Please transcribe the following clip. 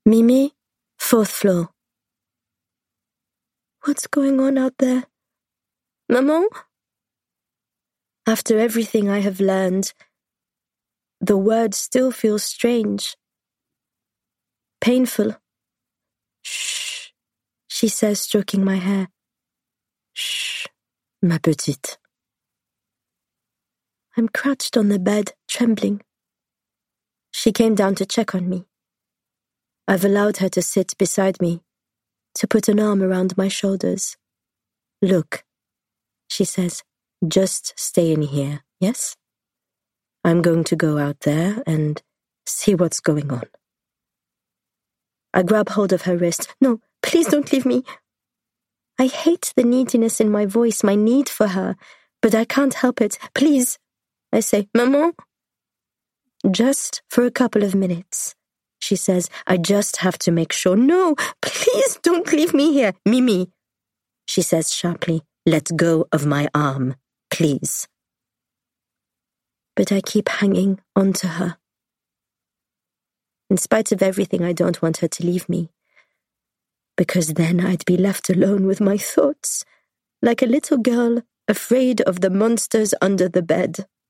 Mimi, 4th floor. What's going on out there? Maman? After everything I have learned, the word still feels strange. Painful. Shh, she says, stroking my hair. Shh, ma petite. I'm crouched on the bed, trembling. She came down to check on me. I've allowed her to sit beside me, to put an arm around my shoulders. Look, she says, just stay in here, yes? I'm going to go out there and see what's going on. I grab hold of her wrist. No, please don't leave me. I hate the neediness in my voice, my need for her, but I can't help it. Please, I say, Maman? Just for a couple of minutes, she says. I just have to make sure. No, please don't leave me here. Mimi, she says sharply, let go of my arm, please. But I keep hanging on to her. In spite of everything, I don't want her to leave me, because then I'd be left alone with my thoughts, like a little girl afraid of the monsters under the bed.